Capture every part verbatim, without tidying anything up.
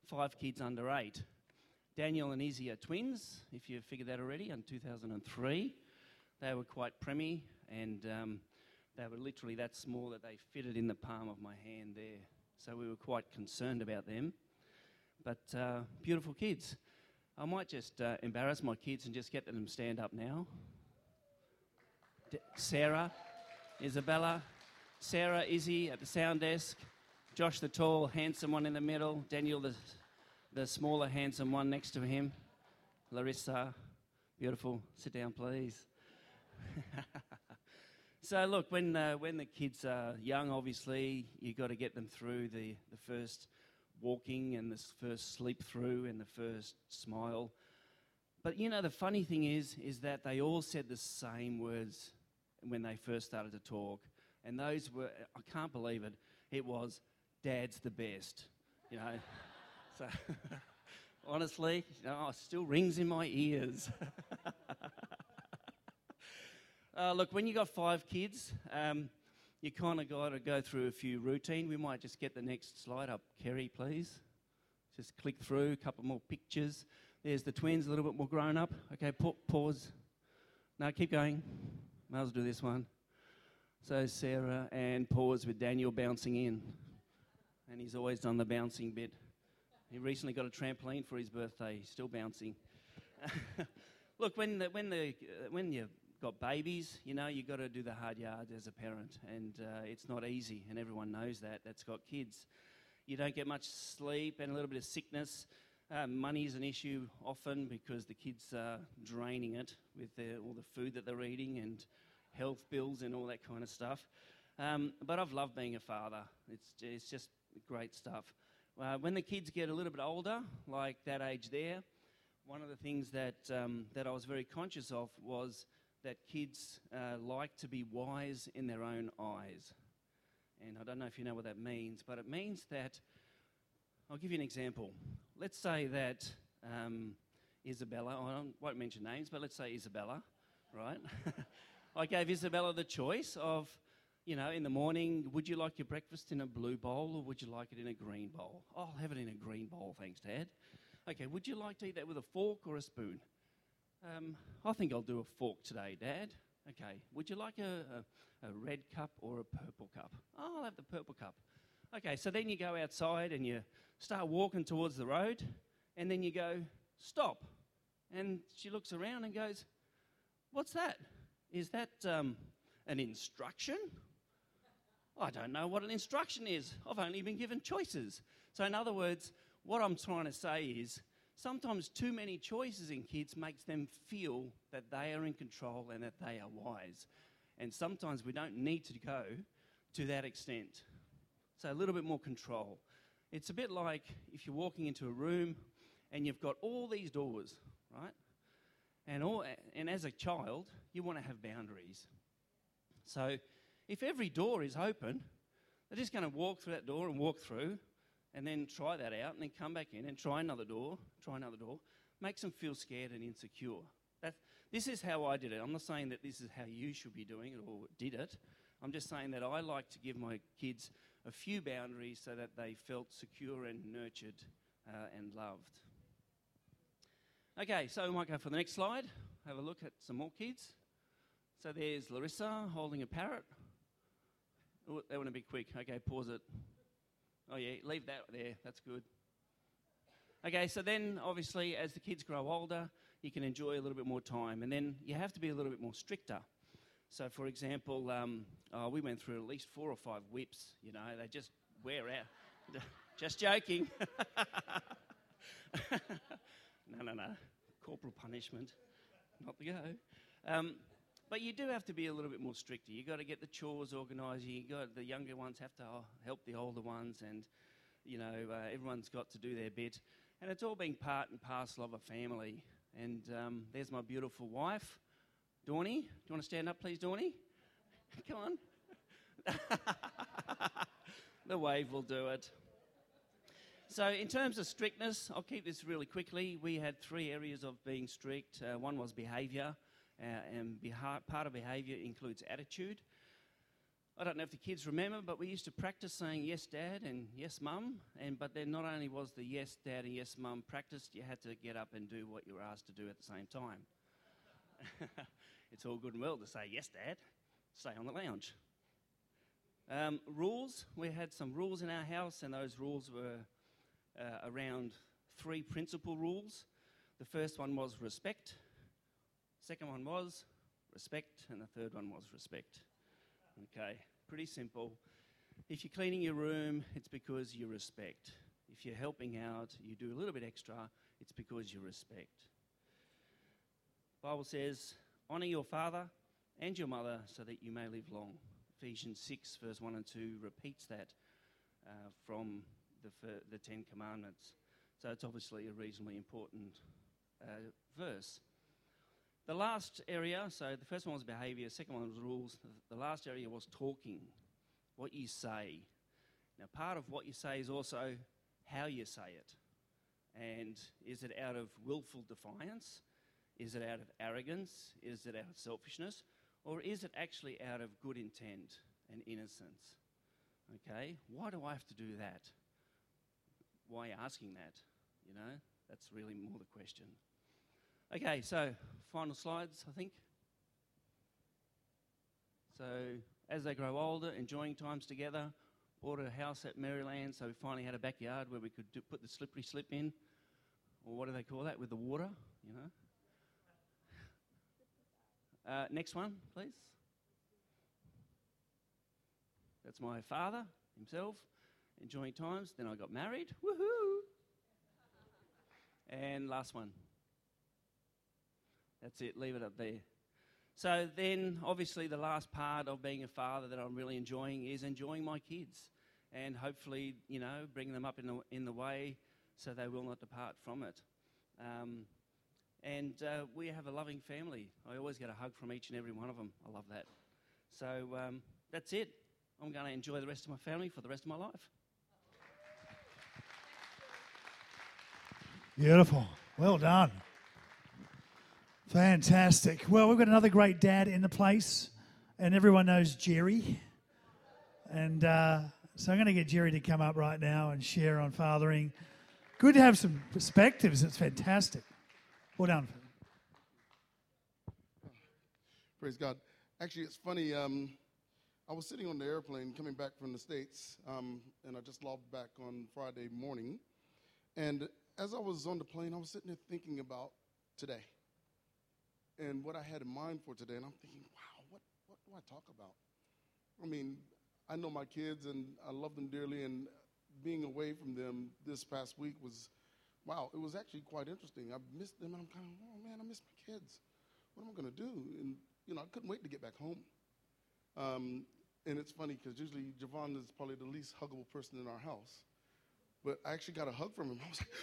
five kids under eight. Daniel and Izzy are twins, if you've figured that already, in two thousand three. They were quite preemie, and um, they were literally that small that they fitted in the palm of my hand there. So we were quite concerned about them. But uh, beautiful kids. I might just uh, embarrass my kids and just get them to stand up now. D- Sarah, Isabella, Sarah, Izzy at the sound desk, Josh the tall, handsome one in the middle, Daniel the, the smaller, handsome one next to him, Larissa, beautiful, sit down please. So look, when uh, when the kids are young, obviously, you've got to get them through the, the first walking and the first sleep through and the first smile. But you know, the funny thing is, is that they all said the same words when they first started to talk. And those were, I can't believe it, it was, Dad's the best, you know. So, honestly, you know, it still rings in my ears. uh, look, when you got five kids, um, you kind of got to go through a few routine. We might just get the next slide up, Kerry, please. Just click through, a couple more pictures. There's the twins, a little bit more grown up. Okay, pa- pause. No, keep going. Might as well do this one. So Sarah, and pause with Daniel bouncing in. And he's always done the bouncing bit. He recently got a trampoline for his birthday. He's still bouncing. Look, when the, when the uh, when you've got babies, you know, you've got to do the hard yards as a parent. And uh, it's not easy, and everyone knows that, that's got kids. You don't get much sleep and a little bit of sickness. Uh, money is an issue often because the kids are draining it with their, all the food that they're eating and health bills and all that kind of stuff. Um, but I've loved being a father. It's, it's just great stuff. Uh, when the kids get a little bit older, like that age there, one of the things that um, that I was very conscious of was that kids uh, like to be wise in their own eyes. And I don't know if you know what that means, but it means that, I'll give you an example. Let's say that um, Isabella, I won't mention names, but let's say Isabella, right? I gave Isabella the choice of, you know, in the morning, would you like your breakfast in a blue bowl or would you like it in a green bowl? Oh, I'll have it in a green bowl, thanks, Dad. Okay, would you like to eat that with a fork or a spoon? Um, I think I'll do a fork today, Dad. Okay, would you like a, a, a red cup or a purple cup? Oh, I'll have the purple cup. Okay, so then you go outside and you start walking towards the road and then you go, stop. And she looks around and goes, what's that? Is that um, an instruction? I don't know what an instruction is. I've only been given choices. So in other words, what I'm trying to say is sometimes too many choices in kids makes them feel that they are in control and that they are wise. And sometimes we don't need to go to that extent. So a little bit more control. It's a bit like if you're walking into a room and you've got all these doors, right? And, all, and as a child, you want to have boundaries. So if every door is open, they're just going to walk through that door and walk through and then try that out and then come back in and try another door, try another door. Makes them feel scared and insecure. That, this is how I did it. I'm not saying that this is how you should be doing it or did it. I'm just saying that I like to give my kids a few boundaries so that they felt secure and nurtured uh, and loved. Okay, so we might go for the next slide. Have a look at some more kids. So there's Larissa holding a parrot. Oh, that want to be quick. Okay, pause it. Oh yeah, leave that there. That's good. Okay, so then obviously as the kids grow older, you can enjoy a little bit more time. And then you have to be a little bit more stricter. So for example, um, oh, we went through at least four or five whips. You know, they just wear out. Just joking. No, no, no. Corporal punishment. Not the go. Um, but you do have to be a little bit more stricter. You've got to get the chores organised. You got the younger ones have to help the older ones, and you know uh, everyone's got to do their bit. And it's all being part and parcel of a family. And um, there's my beautiful wife, Dawny. Do you want to stand up, please, Dawny? Come on. The wave will do it. So in terms of strictness, I'll keep this really quickly. We had three areas of being strict. Uh, one was behaviour, uh, and beha- part of behaviour includes attitude. I don't know if the kids remember, but we used to practice saying yes, Dad, and yes, Mum. And but then not only was the yes, Dad, and yes, Mum practiced, you had to get up and do what you were asked to do at the same time. It's all good and well to say yes, Dad, stay on the lounge. Um, rules, we had some rules in our house, and those rules were uh, around three principal rules. The first one was respect, second one was respect, and the third one was respect. Okay, pretty simple. If you're cleaning your room, it's because you respect. If you're helping out, you do a little bit extra, it's because you respect. The Bible says, honour your father and your mother so that you may live long. Ephesians six, verse one and two repeats that uh, from the, fir- the Ten Commandments. So it's obviously a reasonably important uh, verse. The last area, so the first one was behaviour, second one was rules. The last area was talking, what you say. Now, part of what you say is also how you say it. And is it out of willful defiance? Is it out of arrogance? Is it out of selfishness? Or is it actually out of good intent and innocence? Okay, why do I have to do that? Why are you asking that? You know, that's really more the question. Okay, so final slides, I think. So as they grow older, enjoying times together, bought a house at Maryland, so we finally had a backyard where we could do, put the slippery slip in, or what do they call that, with the water, you know. Uh, next one, please. That's my father himself, enjoying times. Then I got married, woohoo! And last one. That's it, leave it up there. So then, obviously, the last part of being a father that I'm really enjoying is enjoying my kids, and hopefully, you know, bringing them up in the in the way so they will not depart from it. Um, and uh, we have a loving family. I always get a hug from each and every one of them. I love that. So um, that's it. I'm going to enjoy the rest of my family for the rest of my life. Beautiful. Well done. Fantastic. Well, we've got another great dad in the place, and everyone knows Jerry. And uh, so I'm going to get Jerry to come up right now and share on fathering. Good to have some perspectives. It's fantastic. Well done. Praise God. Actually, it's funny. Um, I was sitting on the airplane coming back from the States, um, and I just logged back on Friday morning. And as I was on the plane, I was sitting there thinking about today and what I had in mind for today. And I'm thinking, wow, what, what do I talk about? I mean, I know my kids, and I love them dearly, and being away from them this past week was, wow, it was actually quite interesting. I missed them, and I'm kind of, oh, man, I miss my kids. What am I going to do? And, you know, I couldn't wait to get back home. Um, and it's funny because usually Javon is probably the least huggable person in our house. But I actually got a hug from him. I was like,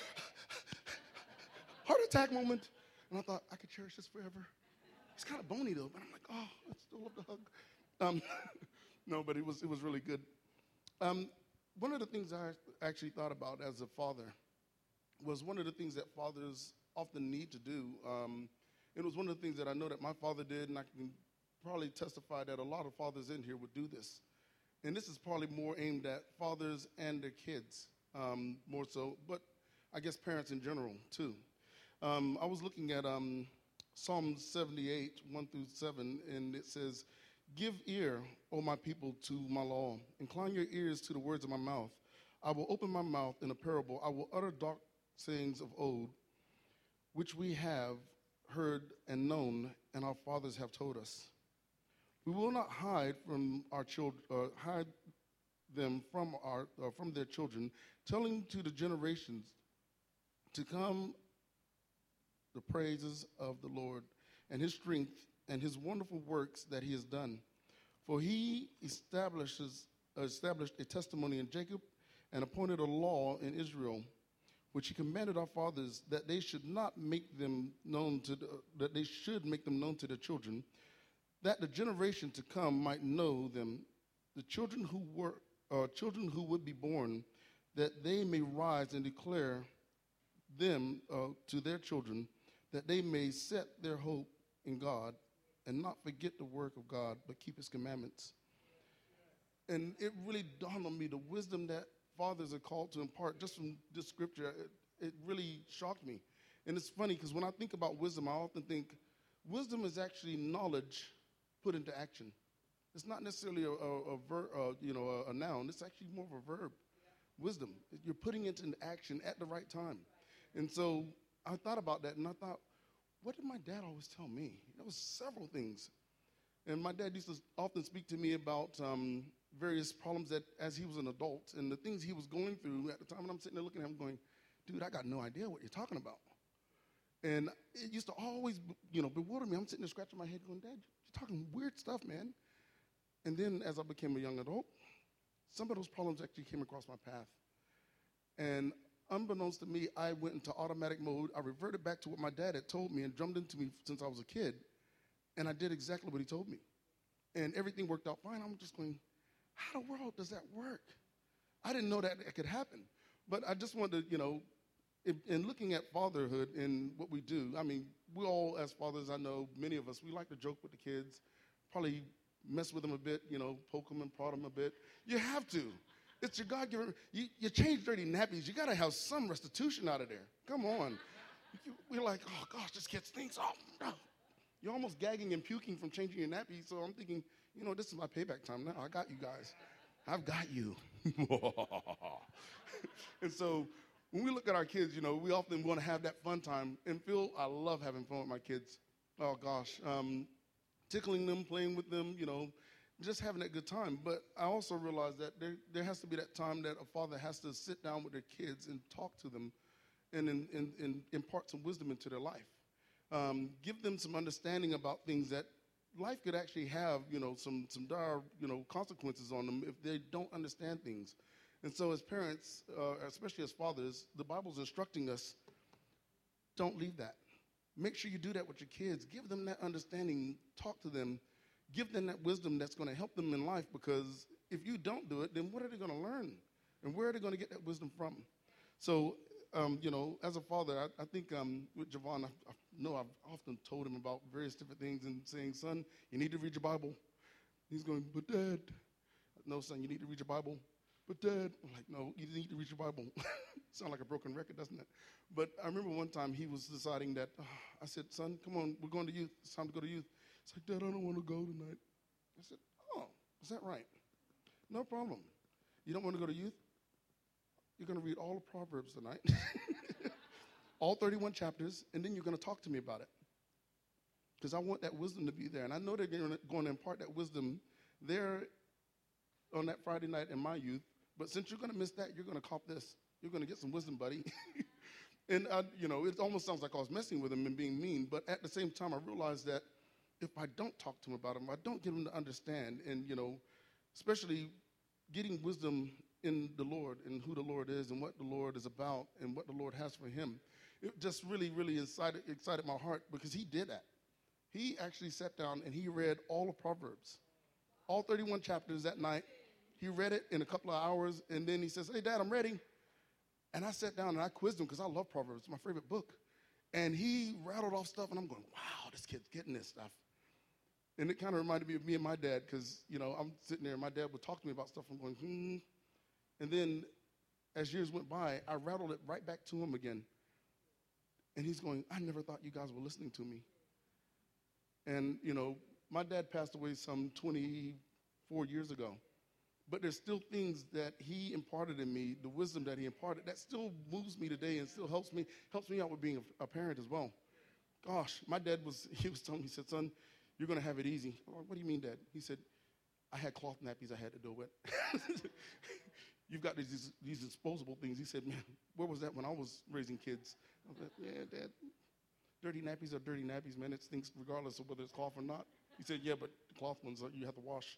heart attack moment. And I thought, I could cherish this forever. He's kind of bony, though. But I'm like, oh, I still love the hug. Um, no, but it was, it was really good. Um, one of the things I actually thought about as a father was one of the things that fathers often need to do. Um, it was one of the things that I know that my father did, and I can probably testify that a lot of fathers in here would do this. And this is probably more aimed at fathers and their kids, um, more so, but I guess parents in general, too. Um, I was looking at um, Psalm seventy-eight, one through seven, and it says, "Give ear, O my people, to my law. Incline your ears to the words of my mouth. I will open my mouth in a parable. I will utter dark sayings of old, which we have heard and known, and our fathers have told us. We will not hide from our children, uh, hide them from our uh, from their children, telling to the generations to come the praises of the Lord and his strength and his wonderful works that he has done. For he establishes established a testimony in Jacob and appointed a law in Israel, which he commanded our fathers that they should not make them known to the, that they should make them known to their children, that the generation to come might know them, the children who were uh, children who would be born, that they may rise and declare them uh, to their children, that they may set their hope in God and not forget the work of God, but keep his commandments." And it really dawned on me the wisdom that fathers are called to impart just from this scripture. It, it really shocked me. And it's funny because when I think about wisdom, I often think wisdom is actually knowledge put into action. It's not necessarily a, a, a, ver, uh, you know, a, a noun. It's actually more of a verb. Yeah. Wisdom. You're putting it into action at the right time. And so I thought about that, and I thought, what did my dad always tell me? There was several things. And my dad used to often speak to me about um, various problems that as he was an adult and the things he was going through at the time. And I'm sitting there looking at him going, dude, I got no idea what you're talking about. And it used to always, you know, bewilder me. I'm sitting there scratching my head going, Dad, you're talking weird stuff, man. And then as I became a young adult, some of those problems actually came across my path. And unbeknownst to me, I went into automatic mode. I reverted back to what my dad had told me and drummed into me since I was a kid. And I did exactly what he told me. And everything worked out fine. I'm just going, how in the world does that work? I didn't know that it could happen. But I just wanted to, you know, in, in looking at fatherhood and what we do, I mean, we all, as fathers, I know many of us, we like to joke with the kids, probably mess with them a bit, you know, poke them and prod them a bit. You have to. It's your God-given, you, you change dirty nappies. You got to have some restitution out of there. Come on. We're like, oh, gosh, this kid stinks. Oh, no. You're almost gagging and puking from changing your nappy. So I'm thinking, you know, this is my payback time now. I got you guys. I've got you. And so when we look at our kids, you know, we often want to have that fun time. And Phil, I love having fun with my kids. Oh, gosh. Um, tickling them, playing with them, you know, just having that good time. But I also realize that there, there has to be that time that a father has to sit down with their kids and talk to them and, and, and, and impart some wisdom into their life. Um, give them some understanding about things that life could actually have, you know, some, some dire, you know, consequences on them if they don't understand things. And so as parents, uh, especially as fathers, the Bible's instructing us, don't leave that. Make sure you do that with your kids. Give them that understanding. Talk to them. Give them that wisdom that's going to help them in life, because if you don't do it, then what are they going to learn? And where are they going to get that wisdom from? So, um, you know, as a father, I, I think um, with Javon, I, I know I've often told him about various different things and saying, son, you need to read your Bible. He's going, but Dad. No, son, you need to read your Bible. But Dad, I'm like, no, you need to read your Bible. Sound like a broken record, doesn't it? But I remember one time he was deciding that, oh, I said, son, come on, we're going to youth. It's time to go to youth. He's like, Dad, I don't want to go tonight. I said, oh, is that right? No problem. You don't want to go to youth? You're going to read all the Proverbs tonight, all thirty-one chapters, and then you're going to talk to me about it. Because I want that wisdom to be there. And I know they're going to impart that wisdom there on that Friday night in my youth. But since you're going to miss that, you're going to cop this. You're going to get some wisdom, buddy. And, I, you know, it almost sounds like I was messing with him and being mean. But at the same time, I realized that if I don't talk to him about him, I don't get him to understand. And, you know, especially getting wisdom in the Lord and who the Lord is and what the Lord is about and what the Lord has for him. It just really, really excited, excited my heart, because he did that. He actually sat down and he read all of Proverbs, all thirty-one chapters that night. He read it in a couple of hours, and then he says, hey, Dad, I'm ready. And I sat down and I quizzed him because I love Proverbs. It's my favorite book. And he rattled off stuff, and I'm going, wow, this kid's getting this stuff. And it kind of reminded me of me and my dad, because, you know, I'm sitting there and my dad would talk to me about stuff. I'm going, hmm. And then as years went by, I rattled it right back to him again. And he's going, I never thought you guys were listening to me. And, you know, my dad passed away some twenty-four years ago. But there's still things that he imparted in me, the wisdom that he imparted, that still moves me today and still helps me, helps me out with being a, a parent as well. Gosh, my dad was, he was telling me, he said, son, you're going to have it easy. I'm like, what do you mean, Dad? He said, I had cloth nappies I had to deal with. You've got these, these disposable things. He said, man, where was that when I was raising kids? I was like, yeah, Dad, dirty nappies are dirty nappies, man. It stinks regardless of whether it's cloth or not. He said, yeah, but the cloth ones you have to wash.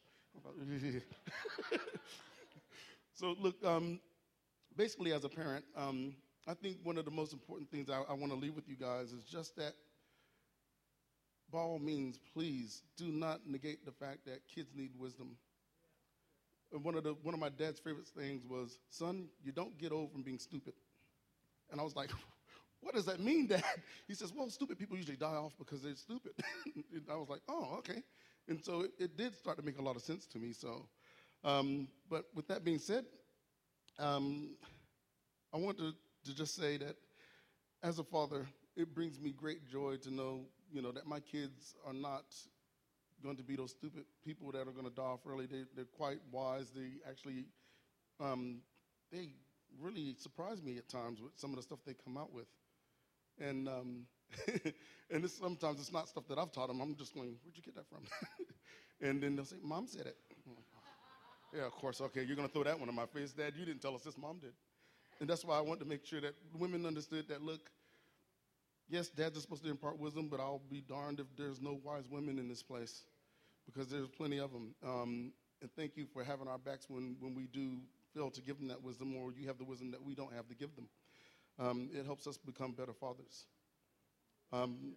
So look, um, basically as a parent, um, I think one of the most important things I, I want to leave with you guys is just that, by all means, please do not negate the fact that kids need wisdom. And one of the one of my dad's favorite things was, son, you don't get old from being stupid. And I was like, what does that mean, Dad? He says, well, stupid people usually die off because they're stupid. And I was like, oh, okay. And so it, it did start to make a lot of sense to me. So Um, but with that being said, um, I want to, to just say that as a father, it brings me great joy to know, you know, that my kids are not going to be those stupid people that are going to die off early. They, they're quite wise. They actually, um, they really surprise me at times with some of the stuff they come out with. And um, and it's, sometimes it's not stuff that I've taught them. I'm just going, where'd you get that from? And then they'll say, Mom said it. Yeah, of course. Okay, you're going to throw that one in my face. Dad, you didn't tell us this. Mom did. And that's why I want to make sure that women understood that, look, yes, dads are supposed to impart wisdom, but I'll be darned if there's no wise women in this place, because there's plenty of them. Um, and thank you for having our backs when, when we do fail to give them that wisdom, or you have the wisdom that we don't have to give them. Um, it helps us become better fathers. Um,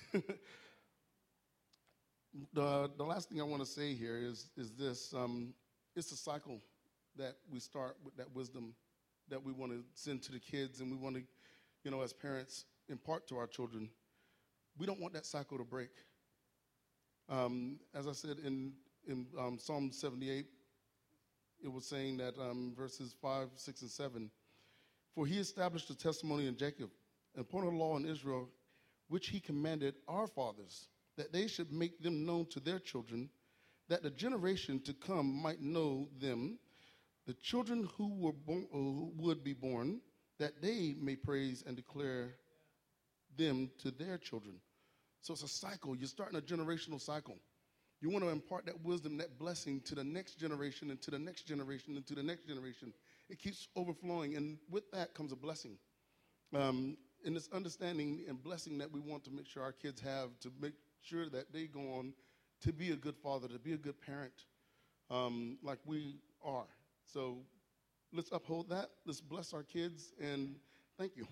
the, the last thing I want to say here is, is this. Um, it's a cycle that we start with, that wisdom that we want to send to the kids, and we want to, you know, as parents, impart to our children. We don't want that cycle to break. Um, as I said in, in um, Psalm seventy-eight, it was saying that um, verses five, six, and seven, for he established a testimony in Jacob and appointed a law in Israel, which he commanded our fathers, that they should make them known to their children, that the generation to come might know them, the children who were born, who would be born, that they may praise and declare them to their children. So it's a cycle. You're starting a generational cycle. You want to impart that wisdom, that blessing to the next generation and to the next generation and to the next generation. It keeps overflowing, and with that comes a blessing. Um, and this understanding and blessing that we want to make sure our kids have, to make sure that they go on to be a good father, to be a good parent, um, like we are. So let's uphold that. Let's bless our kids, and thank you.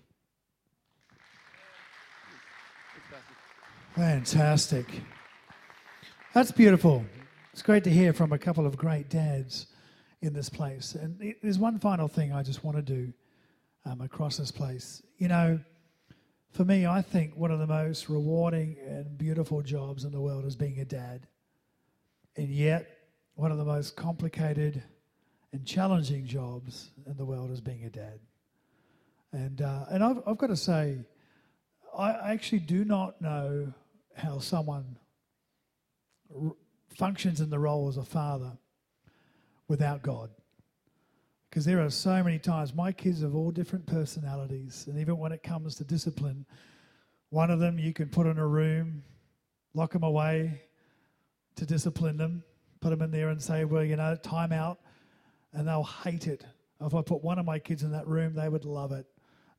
Fantastic. That's beautiful. It's great to hear from a couple of great dads in this place. And it, there's one final thing I just want to do um, across this place. You know, for me, I think one of the most rewarding and beautiful jobs in the world is being a dad. And yet, one of the most complicated and challenging jobs in the world is being a dad. And uh, and I've, I've got to say, I actually do not know how someone r- functions in the role as a father without God. Because there are so many times, my kids have all different personalities, and even when it comes to discipline, one of them you can put in a room, lock them away to discipline them, put them in there and say, well, you know, time out, and they'll hate it. If I put one of my kids in that room, they would love it.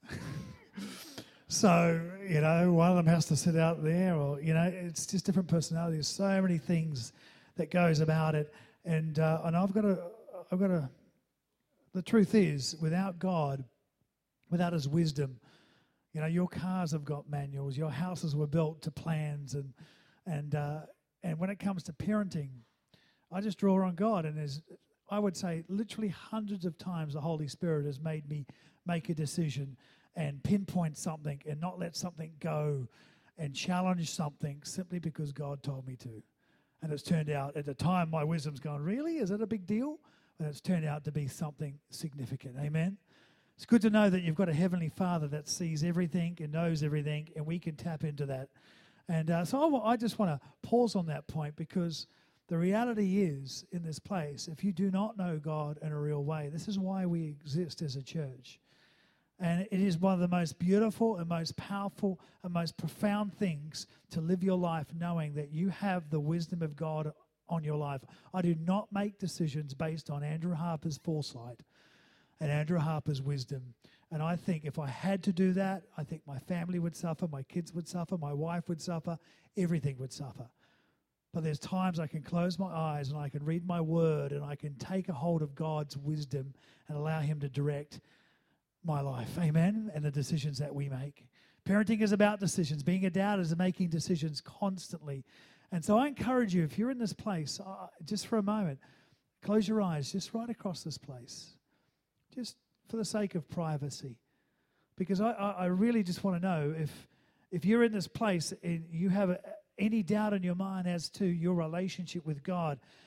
So, you know, one of them has to sit out there, or, you know, it's just different personalities. So many things that goes about it. And uh, and I've got to, I've got to, the truth is, without God, without his wisdom, you know, your cars have got manuals, your houses were built to plans, and and uh, and when it comes to parenting, I just draw on God, and there's, I would say, literally hundreds of times the Holy Spirit has made me make a decision and pinpoint something and not let something go and challenge something simply because God told me to. And it's turned out, at the time, my wisdom's gone, really? Is that a big deal? And it's turned out to be something significant. Amen? It's good to know that you've got a Heavenly Father that sees everything and knows everything, and we can tap into that. And uh, so I, I just want to pause on that point, because the reality is, in this place, if you do not know God in a real way, this is why we exist as a church. And it is one of the most beautiful and most powerful and most profound things to live your life knowing that you have the wisdom of God on your life. I do not make decisions based on Andrew Harper's foresight and Andrew Harper's wisdom. And I think if I had to do that, I think my family would suffer, my kids would suffer, my wife would suffer, everything would suffer. But there's times I can close my eyes and I can read my word and I can take a hold of God's wisdom and allow him to direct my life, amen, and the decisions that we make. Parenting is about decisions. Being a dad is making decisions constantly. And so I encourage you, if you're in this place, uh, just for a moment, close your eyes, just right across this place, just for the sake of privacy. Because I, I, I really just want to know if, if you're in this place and you have a, any doubt in your mind as to your relationship with God,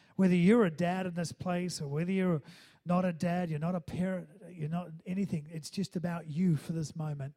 Whether you're a dad in this place or whether you're not a dad, you're not a parent, you're not anything. It's just about you for this moment.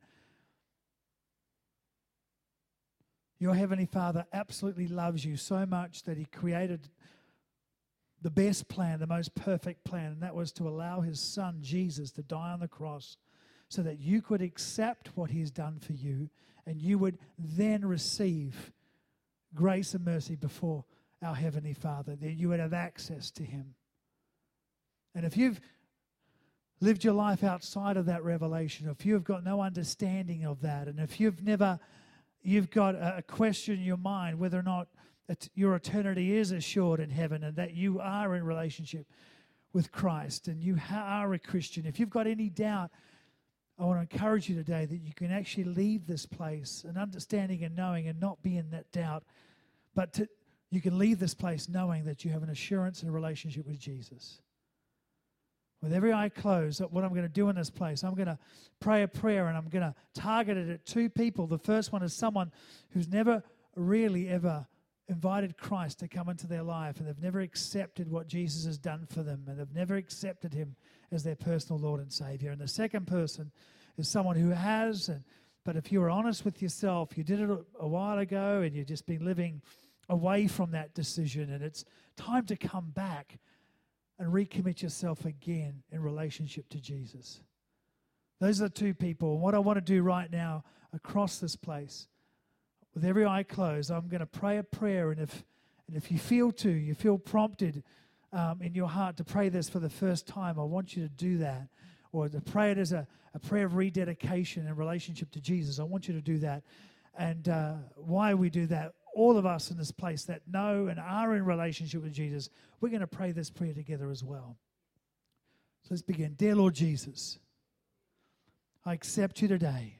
Your Heavenly Father absolutely loves you so much that He created the best plan, the most perfect plan, and that was to allow His Son, Jesus, to die on the cross so that you could accept what He's done for you and you would then receive grace and mercy before our Heavenly Father, that you would have access to Him. And if you've lived your life outside of that revelation, if you've got no understanding of that, and if you've never, you've got a question in your mind whether or not your eternity is assured in heaven and that you are in relationship with Christ and you are a Christian, if you've got any doubt, I want to encourage you today that you can actually leave this place and understanding and knowing and not be in that doubt, but to, you can leave this place knowing that you have an assurance and a relationship with Jesus. With every eye closed, what I'm going to do in this place, I'm going to pray a prayer and I'm going to target it at two people. The first one is someone who's never really ever invited Christ to come into their life and they've never accepted what Jesus has done for them and they've never accepted Him as their personal Lord and Savior. And the second person is someone who has, and but if you're honest with yourself, you did it a, a while ago and you've just been living away from that decision and it's time to come back and recommit yourself again in relationship to Jesus. Those are the two people. And what I want to do right now across this place, with every eye closed, I'm going to pray a prayer. And if and if you feel to, you feel prompted um, in your heart to pray this for the first time, I want you to do that. Or to pray it as a, a prayer of rededication in relationship to Jesus, I want you to do that. And uh, why we do that, all of us in this place that know and are in relationship with Jesus, we're going to pray this prayer together as well. So let's begin. Dear Lord Jesus, I accept you today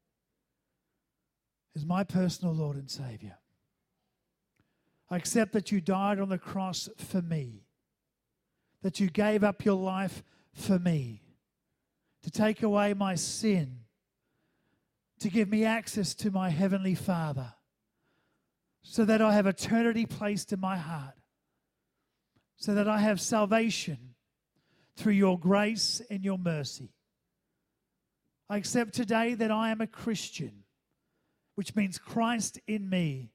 as my personal Lord and Savior. I accept that you died on the cross for me, that you gave up your life for me, to take away my sin, to give me access to my Heavenly Father, so that I have eternity placed in my heart, so that I have salvation through your grace and your mercy. I accept today that I am a Christian, which means Christ in me.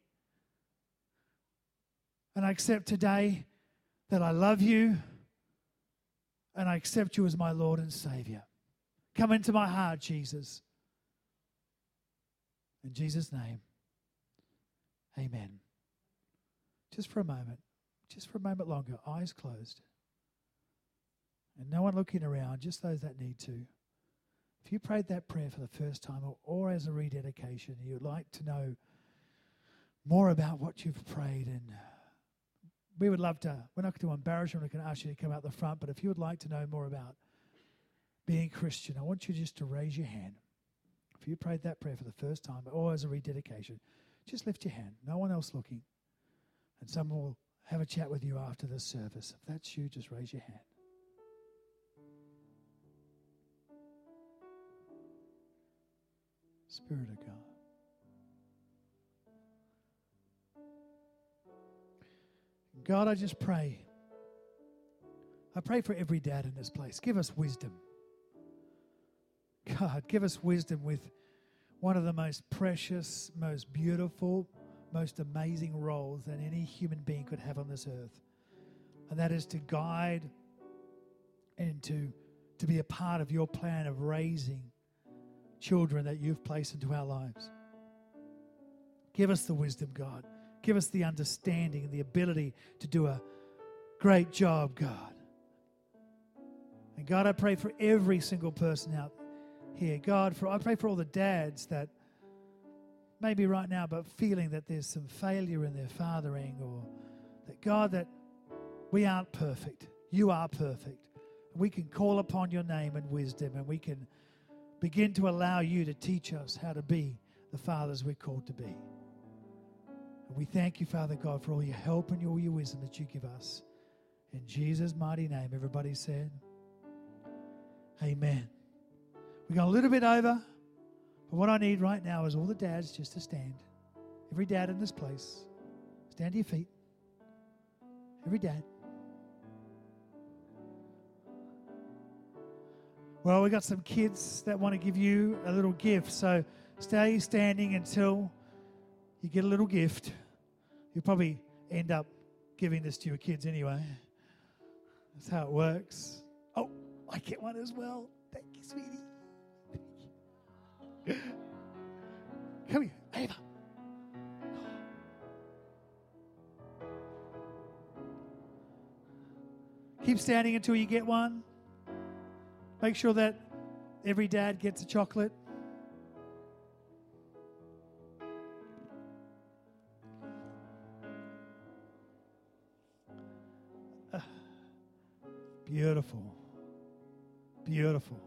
And I accept today that I love you and I accept you as my Lord and Savior. Come into my heart, Jesus. In Jesus' name. Amen. Just for a moment, just for a moment longer, eyes closed. And no one looking around, just those that need to. If you prayed that prayer for the first time or, or as a rededication, you'd like to know more about what you've prayed, and we would love to, we're not going to embarrass you, we're not going to ask you to come out the front, but if you would like to know more about being Christian, I want you just to raise your hand. If you prayed that prayer for the first time or as a rededication, just lift your hand. No one else looking. And someone will have a chat with you after this service. If that's you, just raise your hand. Spirit of God. God, I just pray. I pray for every dad in this place. Give us wisdom. God, give us wisdom with one of the most precious, most beautiful, most amazing roles that any human being could have on this earth. And that is to guide and to, to be a part of your plan of raising children that you've placed into our lives. Give us the wisdom, God. Give us the understanding and the ability to do a great job, God. And God, I pray for every single person out here. God, for I pray for all the dads that maybe right now, but feeling that there's some failure in their fathering, or that, God, that we aren't perfect. You are perfect. We can call upon your name and wisdom, and we can begin to allow you to teach us how to be the fathers we're called to be. And we thank you, Father God, for all your help and all your wisdom that you give us. In Jesus' mighty name, everybody said, amen. We got a little bit over, but what I need right now is all the dads just to stand. Every dad in this place, stand to your feet. Every dad. Well, we got some kids that want to give you a little gift. So stay standing until you get a little gift. You'll probably end up giving this to your kids anyway. That's how it works. Oh, I get one as well. Thank you, sweetie. Come here, Ava. Keep standing until you get one. Make sure that every dad gets a chocolate. Uh, beautiful. Beautiful.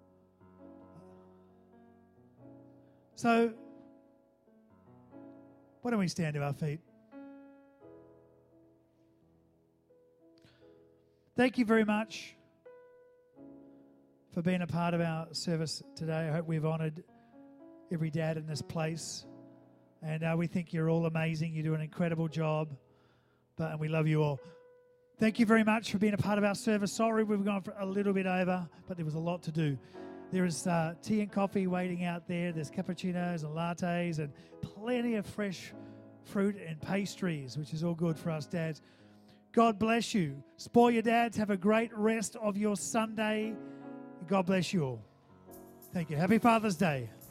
So, why don't we stand to our feet? Thank you very much for being a part of our service today. I hope we've honoured every dad in this place. And uh, we think you're all amazing. You do an incredible job. But and we love you all. Thank you very much for being a part of our service. Sorry we've gone for a little bit over, but there was a lot to do. There is uh, tea and coffee waiting out there. There's cappuccinos and lattes and plenty of fresh fruit and pastries, which is all good for us dads. God bless you. Spoil your dads. Have a great rest of your Sunday. God bless you all. Thank you. Happy Father's Day.